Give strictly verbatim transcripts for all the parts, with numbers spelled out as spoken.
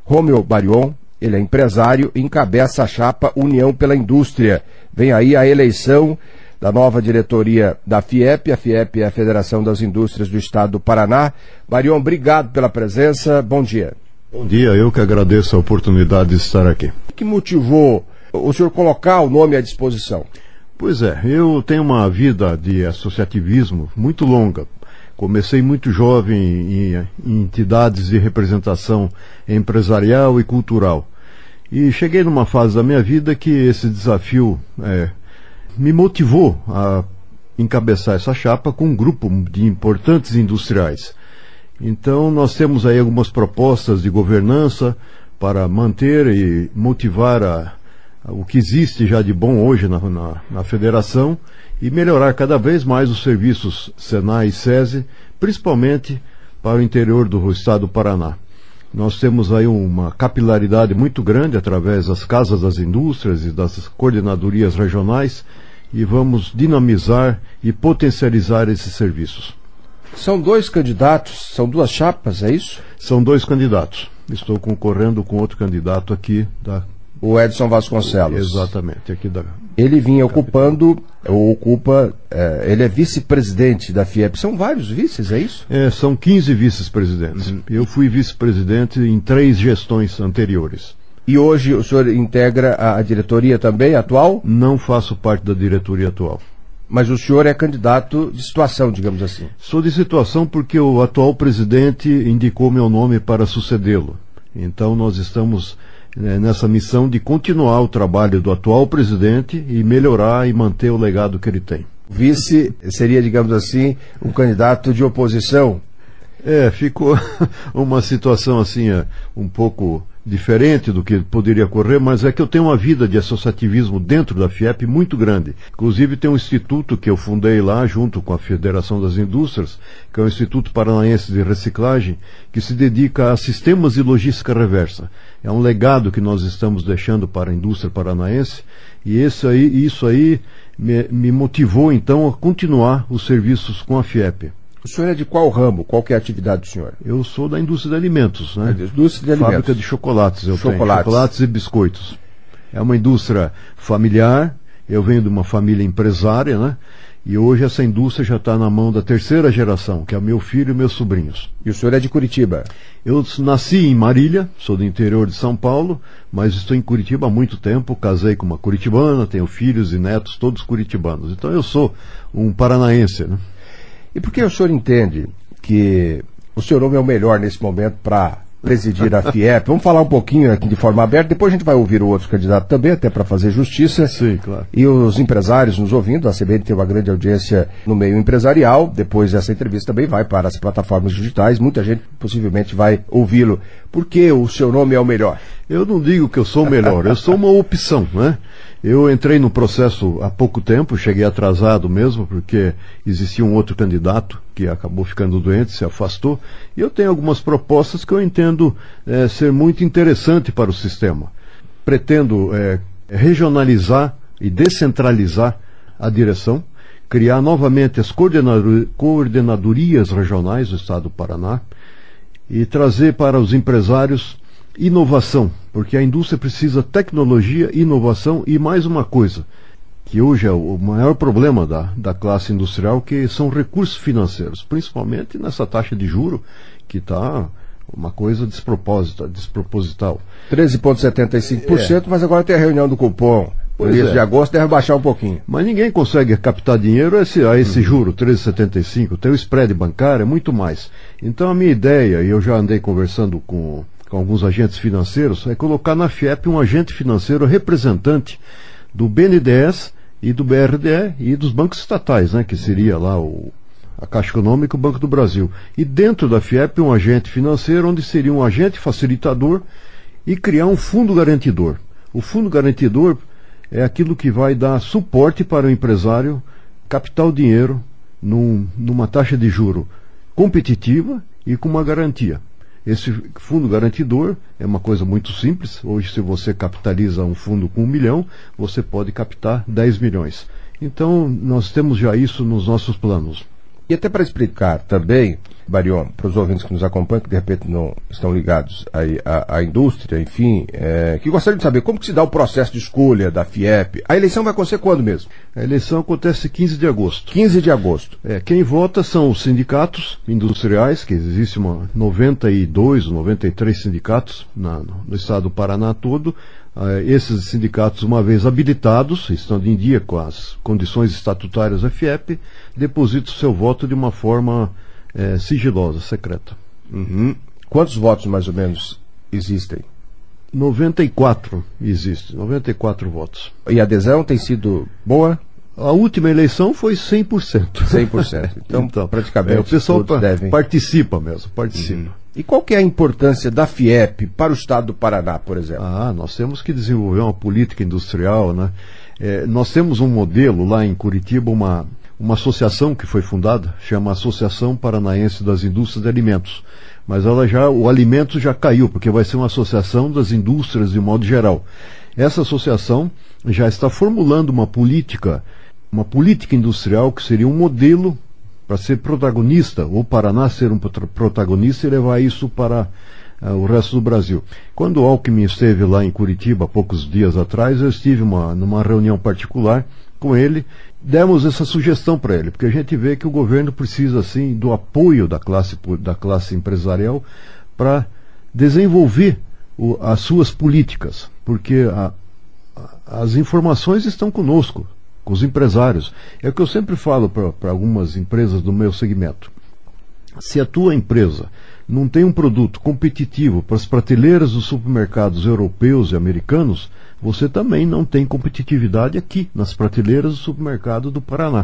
Rômel Barion, ele é empresário e encabeça a chapa União pela Indústria. Vem aí a eleição da nova diretoria da FIEP. A FIEP é a Federação das Indústrias do Estado do Paraná. Barion, obrigado pela presença. Bom dia. Bom dia, eu que agradeço a oportunidade de estar aqui. O que motivou o senhor colocar o nome à disposição? Pois é, eu tenho uma vida de associativismo muito longa. Comecei muito jovem em, em entidades de representação empresarial e cultural. E cheguei numa fase da minha vida que esse desafio é, me motivou a encabeçar essa chapa com um grupo de importantes industriais. Então nós temos aí algumas propostas de governança para manter e motivar a, a, o que existe já de bom hoje na, na, na federação e melhorar cada vez mais os serviços Senai e SESI, principalmente para o interior do estado do Paraná. Nós temos aí uma capilaridade muito grande através das casas das indústrias e das coordenadorias regionais e vamos dinamizar e potencializar esses serviços. São dois candidatos, são duas chapas, é isso? São dois candidatos. Estou concorrendo com outro candidato aqui da... O Edson Vasconcelos. Exatamente, aqui da... Ele vinha ocupando, ou ocupa, é, ele é vice-presidente da FIEP. São vários vices, é isso? É, são quinze vice-presidentes. Uhum. Eu fui vice-presidente em três gestões anteriores. E hoje o senhor integra a, a diretoria também, atual? Não faço parte da diretoria atual. Mas o senhor é candidato de situação, digamos assim? Sou de situação porque o atual presidente indicou meu nome para sucedê-lo. Então nós estamos nessa missão de continuar o trabalho do atual presidente e melhorar e manter o legado que ele tem. O vice seria, digamos assim, um candidato de oposição? É, ficou uma situação assim, um pouco diferente do que poderia ocorrer, mas é que eu tenho uma vida de associativismo dentro da FIEP muito grande. Inclusive tem um instituto que eu fundei lá junto com a Federação das Indústrias, que é o Instituto Paranaense de Reciclagem, que se dedica a sistemas de logística reversa. É um legado que nós estamos deixando para a indústria paranaense e esse aí, isso aí me, me motivou então a continuar os serviços com a FIEP. O senhor é de qual ramo? Qual que é a atividade do senhor? Eu sou da indústria de alimentos, né? Indústria de alimentos. Fábrica de chocolates, eu chocolates. tenho. Chocolates e biscoitos. É uma indústria familiar, eu venho de uma família empresária, né? E hoje essa indústria já está na mão da terceira geração, que é o meu filho e meus sobrinhos. E o senhor é de Curitiba? Eu nasci em Marília, sou do interior de São Paulo, mas estou em Curitiba há muito tempo, casei com uma curitibana, tenho filhos e netos, todos curitibanos. Então eu sou um paranaense, né? E por que o senhor entende que o senhor homem é o melhor nesse momento para presidir a FIEP? Vamos falar um pouquinho aqui de forma aberta, depois a gente vai ouvir o outro candidato também, até para fazer justiça. Sim, claro. E os empresários nos ouvindo, a C B N tem uma grande audiência no meio empresarial, depois essa entrevista também vai para as plataformas digitais, muita gente possivelmente vai ouvi-lo. Por que o seu nome é o melhor? Eu não digo que eu sou o melhor, eu sou uma opção, né? Eu entrei no processo há pouco tempo, cheguei atrasado mesmo, porque existia um outro candidato que acabou ficando doente, se afastou, e eu tenho algumas propostas que eu entendo é, ser muito interessante para o sistema. Pretendo é, regionalizar e descentralizar a direção, criar novamente as coordenador, coordenadorias regionais do Estado do Paraná e trazer para os empresários inovação, porque a indústria precisa tecnologia, inovação e mais uma coisa, que hoje é o maior problema da, da classe industrial, que são recursos financeiros, principalmente nessa taxa de juro que está uma coisa desproposita, desproposital. treze vírgula setenta e cinco por cento, é. Mas agora tem a reunião do cupom. Por isso, é. de agosto deve baixar um pouquinho. Mas ninguém consegue captar dinheiro a esse, a esse uhum. juro, treze vírgula setenta e cinco. Tem o spread bancário, é muito mais. Então a minha ideia, e eu já andei conversando com, com alguns agentes financeiros, é colocar na FIEP um agente financeiro representante do B N D E S e do B R D E e dos bancos estatais, né, que seria lá o, a Caixa Econômica e o Banco do Brasil. E dentro da FIEP um agente financeiro, onde seria um agente facilitador e criar um fundo garantidor. O fundo garantidor é aquilo que vai dar suporte para o empresário captar o dinheiro num, numa taxa de juro competitiva e com uma garantia. Esse fundo garantidor é uma coisa muito simples. Hoje, se você capitaliza um fundo com um milhão, você pode captar dez milhões. Então, nós temos já isso nos nossos planos. E até para explicar também, Barion, para os ouvintes que nos acompanham, que de repente não estão ligados aí à, à indústria, enfim, é, que gostariam de saber como que se dá o processo de escolha da FIEP. A eleição vai acontecer quando mesmo? A eleição acontece quinze de agosto. quinze de agosto. É, quem vota são os sindicatos industriais, que existe uma noventa e dois, noventa e três sindicatos na, no estado do Paraná todo. Uh, esses sindicatos, uma vez habilitados, estando em dia com as condições estatutárias da FIEP, depositam seu voto de uma forma eh, sigilosa, secreta. Uhum. Quantos votos mais ou menos existem? noventa e quatro existem, noventa e quatro votos. E a adesão tem sido boa? A última eleição foi cem por cento. cem por cento. Então, então praticamente é, o pessoal todos devem... participa mesmo, participa. Uhum. E qual que é a importância da FIEP para o estado do Paraná, por exemplo? Ah, nós temos que desenvolver uma política industrial, né? É, nós temos um modelo lá em Curitiba, uma, uma associação que foi fundada, chama Associação Paranaense das Indústrias de Alimentos. Mas ela já, o alimento já caiu, porque vai ser uma associação das indústrias de modo geral. Essa associação já está formulando uma política, uma política industrial que seria um modelo para ser protagonista, o Paraná ser um protagonista e levar isso para uh, o resto do Brasil. Quando o Alckmin esteve lá em Curitiba, há poucos dias atrás, eu estive uma, numa reunião particular com ele, demos essa sugestão para ele, porque a gente vê que o governo precisa, assim, do apoio da classe, da classe empresarial para desenvolver o, as suas políticas, porque a, a, as informações estão conosco, com os empresários. É o que eu sempre falo para algumas empresas do meu segmento. Se a tua empresa não tem um produto competitivo para as prateleiras dos supermercados europeus e americanos, você também não tem competitividade aqui, nas prateleiras do supermercado do Paraná.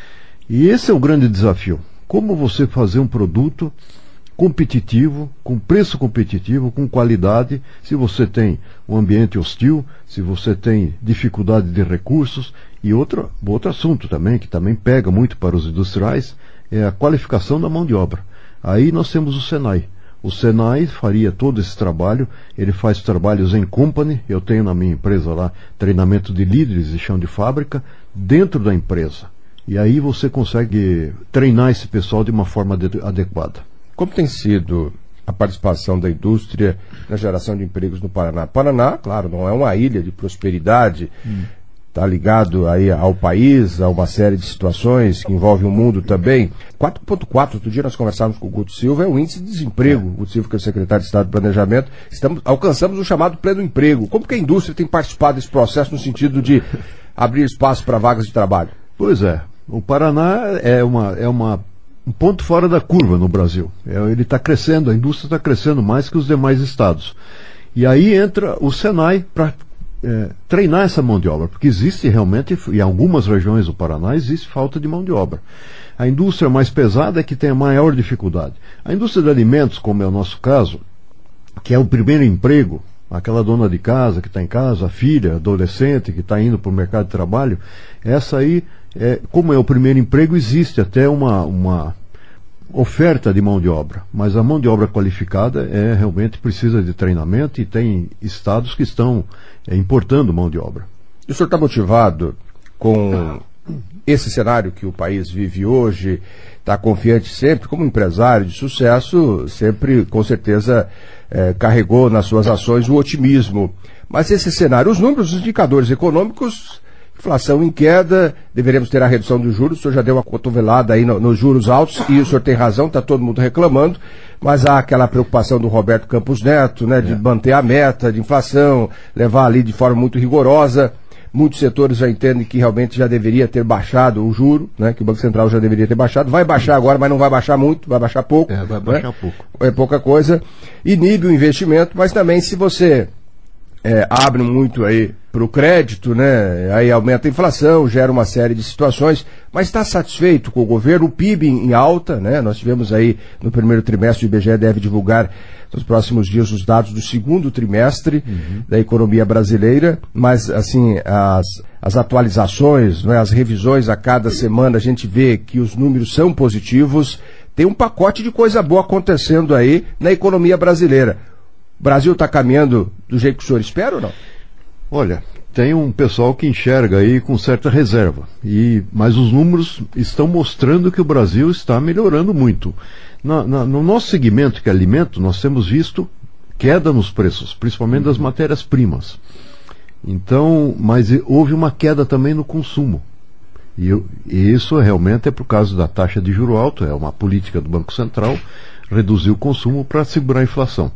E esse é o grande desafio. Como você fazer um produto competitivo, com preço competitivo, com qualidade, se você tem um ambiente hostil, se você tem dificuldade de recursos. E outro, outro assunto também, que também pega muito para os industriais, é a qualificação da mão de obra. Aí nós temos o Senai. O Senai faria todo esse trabalho, ele faz trabalhos em company, eu tenho na minha empresa lá treinamento de líderes de chão de fábrica, dentro da empresa. E aí você consegue treinar esse pessoal de uma forma adequada. Como tem sido a participação da indústria na geração de empregos no Paraná? Paraná, claro, não é uma ilha de prosperidade, está hum. ligado aí ao país, a uma série de situações que envolvem o mundo também. quatro ponto quatro, outro dia nós conversávamos com o Guto Silva, é o índice de desemprego. O Guto Silva, que é o secretário de Estado de Planejamento, estamos, alcançamos o chamado pleno emprego. Como que a indústria tem participado desse processo no sentido de abrir espaço para vagas de trabalho? Pois é, o Paraná é uma... É uma... um ponto fora da curva no Brasil. Ele está crescendo, a indústria está crescendo mais que os demais estados. E aí entra o Senai para é, treinar essa mão de obra, porque existe realmente, em algumas regiões do Paraná, existe falta de mão de obra. A indústria mais pesada é que tem a maior dificuldade. A indústria de alimentos, como é o nosso caso, que é o primeiro emprego, aquela dona de casa que está em casa, a filha, adolescente que está indo para o mercado de trabalho, essa aí, é, como é o primeiro emprego, existe até uma, uma oferta de mão de obra, mas a mão de obra qualificada é, realmente precisa de treinamento e tem estados que estão é, importando mão de obra. E o senhor está motivado com esse cenário que o país vive hoje? Está confiante sempre, como empresário de sucesso, sempre com certeza é, carregou nas suas ações o otimismo. Mas esse cenário, os números, os indicadores econômicos, inflação em queda, deveremos ter a redução dos juros, o senhor já deu uma cotovelada aí no, nos juros altos, e o senhor tem razão, está todo mundo reclamando, mas há aquela preocupação do Roberto Campos Neto, né, de é. manter a meta de inflação, levar ali de forma muito rigorosa. Muitos setores já entendem que realmente já deveria ter baixado o juro, né, que o Banco Central já deveria ter baixado. Vai baixar agora, mas não vai baixar muito, vai baixar pouco. É, vai baixar né? pouco. É pouca coisa. Inibe o investimento, mas também se você é, abre muito aí para o crédito, né, aí aumenta a inflação, gera uma série de situações. Mas está satisfeito com o governo? O P I B em, em alta, né? Nós tivemos aí no primeiro trimestre, o I B G E deve divulgar nos próximos dias os dados do segundo trimestre uhum. da economia brasileira, mas assim, as, as atualizações, né, as revisões a cada semana, a gente vê que os números são positivos, tem um pacote de coisa boa acontecendo aí na economia brasileira. O Brasil está caminhando do jeito que o senhor espera ou não? Olha, tem um pessoal que enxerga aí com certa reserva, e, mas os números estão mostrando que o Brasil está melhorando muito. Na, na, no nosso segmento, que é alimento, nós temos visto queda nos preços, principalmente das matérias-primas. Então, mas houve uma queda também no consumo. E, eu, e isso realmente é por causa da taxa de juro alto, é uma política do Banco Central, reduzir o consumo para segurar a inflação.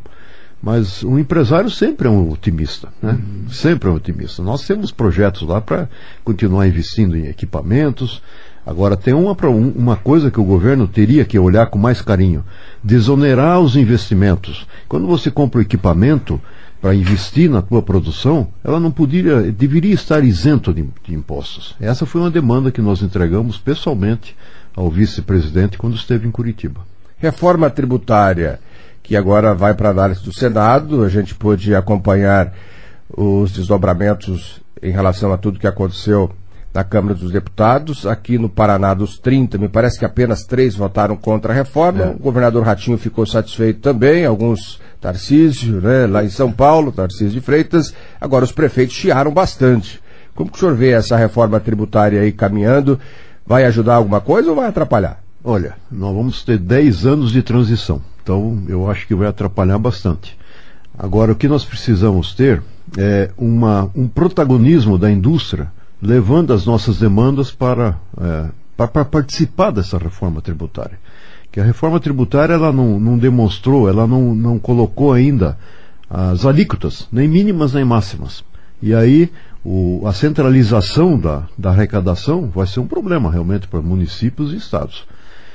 Mas o empresário sempre é um otimista, né? Uhum. Sempre é um otimista. Nós temos projetos lá para continuar investindo em equipamentos. Agora, tem uma, uma coisa que o governo teria que olhar com mais carinho: desonerar os investimentos. Quando você compra o equipamento para investir na tua produção, ela não poderia, deveria estar isento de, de impostos. Essa foi uma demanda que nós entregamos pessoalmente ao vice-presidente quando esteve em Curitiba. Reforma tributária, que agora vai para a análise do Senado. A gente pôde acompanhar os desdobramentos em relação a tudo que aconteceu na Câmara dos Deputados. Aqui no Paraná, dos trinta, me parece que apenas três votaram contra a reforma. É. O governador Ratinho ficou satisfeito também, alguns, Tarcísio, né, lá em São Paulo, Tarcísio de Freitas. Agora os prefeitos chiaram bastante. Como que o senhor vê essa reforma tributária aí caminhando? Vai ajudar alguma coisa ou vai atrapalhar? Olha, nós vamos ter dez anos de transição. Então, eu acho que vai atrapalhar bastante. Agora, o que nós precisamos ter é uma, um protagonismo da indústria, levando as nossas demandas para, é, para, para participar dessa reforma tributária. Que a reforma tributária ela não, não demonstrou, ela não, não colocou ainda as alíquotas, nem mínimas nem máximas. E aí, o, a centralização da, da arrecadação vai ser um problema realmente para municípios e estados.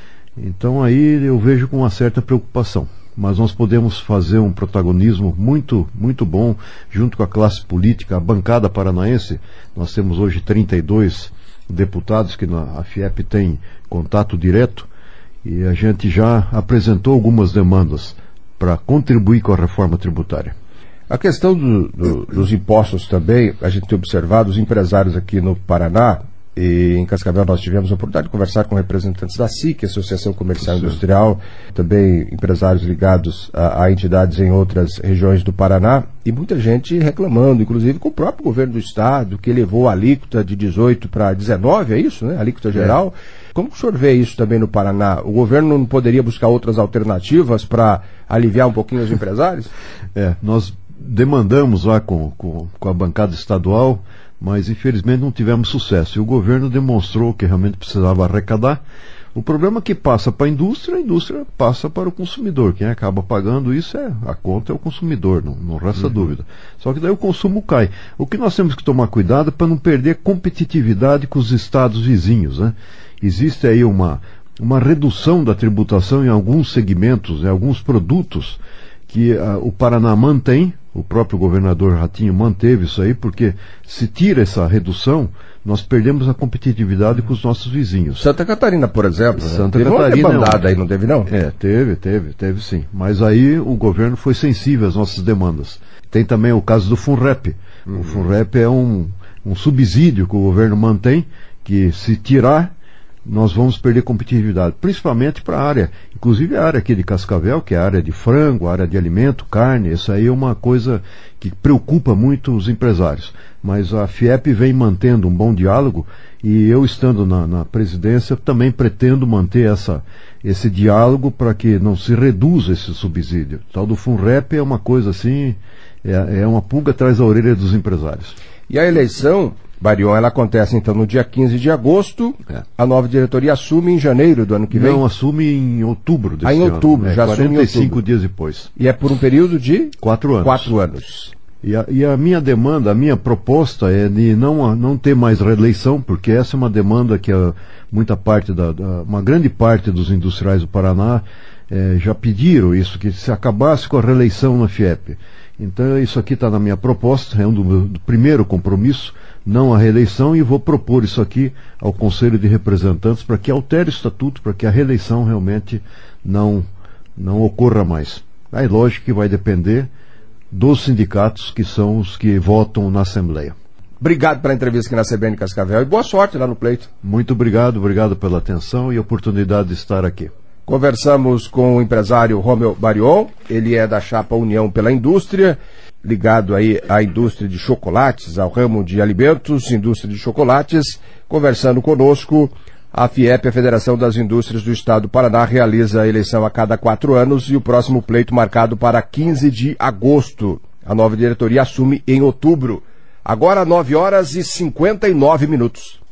Então aí eu vejo com uma certa preocupação, mas nós podemos fazer um protagonismo muito, muito bom junto com a classe política, a bancada paranaense. Nós temos hoje trinta e dois deputados que na, a FIEP tem contato direto, e a gente já apresentou algumas demandas para contribuir com a reforma tributária. A questão do, do, dos impostos também, a gente tem observado, os empresários aqui no Paraná, e em Cascavel nós tivemos a oportunidade de conversar com representantes da S I C, Associação Comercial e Industrial, também empresários ligados a, a entidades em outras regiões do Paraná, e muita gente reclamando, inclusive com o próprio governo do estado, que elevou a alíquota de dezoito para dezenove, é isso, né? A alíquota geral. É. Como que o senhor vê isso também no Paraná? O governo não poderia buscar outras alternativas para aliviar um pouquinho os empresários? É, nós demandamos lá com, com, com a bancada estadual, mas infelizmente não tivemos sucesso. E o governo demonstrou que realmente precisava arrecadar. O problema é que passa para a indústria, a indústria passa para o consumidor. Quem acaba pagando isso, é a conta é o consumidor, não, não resta uhum. dúvida. Só que daí o consumo cai. O que nós temos que tomar cuidado é para não perder competitividade com os estados vizinhos, né? Existe aí uma, uma redução da tributação em alguns segmentos, em alguns produtos que uh, o Paraná mantém. O próprio governador Ratinho manteve isso aí, porque se tira essa redução, nós perdemos a competitividade com os nossos vizinhos. Santa Catarina, por exemplo, Santa teve Catarina, uma demandada aí, não teve não? É, teve, teve, teve sim. Mas aí o governo foi sensível às nossas demandas. Tem também o caso do FUNREP. Uhum. O FUNREP é um, um subsídio que o governo mantém, que se tirar, nós vamos perder competitividade, principalmente para a área, inclusive a área aqui de Cascavel, que é a área de frango, a área de alimento, carne. Isso aí é uma coisa que preocupa muito os empresários. Mas a FIEP vem mantendo um bom diálogo, e eu, estando na, na presidência, também pretendo manter essa, esse diálogo para que não se reduza esse subsídio. O tal do FUNREP é uma coisa assim, é, é uma pulga atrás da orelha dos empresários. E a eleição, Barion, ela acontece então no dia quinze de agosto, é. A nova diretoria assume em janeiro do ano que vem? Não, assume em outubro desse ah, em outubro, ano. já é, assume em quarenta e cinco outubro. dias depois. E é por um período de? Quatro anos. Quatro anos. E a, e a minha demanda, a minha proposta é de não, não ter mais reeleição, porque essa é uma demanda que a, muita parte da, da, uma grande parte dos industriais do Paraná é, já pediram isso, que se acabasse com a reeleição na FIEP. Então isso aqui está na minha proposta, é um do, do primeiro compromisso, não a reeleição, e vou propor isso aqui ao Conselho de Representantes para que altere o estatuto, para que a reeleição realmente não, não ocorra mais. Aí lógico que vai depender dos sindicatos, que são os que votam na Assembleia. Obrigado pela entrevista aqui na C B N Cascavel e boa sorte lá no pleito. Muito obrigado, obrigado pela atenção e a oportunidade de estar aqui. Conversamos com o empresário Romeu Barion, ele é da chapa União pela Indústria, ligado aí à indústria de chocolates, ao ramo de alimentos, indústria de chocolates. Conversando conosco, a FIEP, a Federação das Indústrias do Estado do Paraná, realiza a eleição a cada quatro anos e o próximo pleito marcado para quinze de agosto. A nova diretoria assume em outubro. Agora nove horas e cinquenta e nove minutos.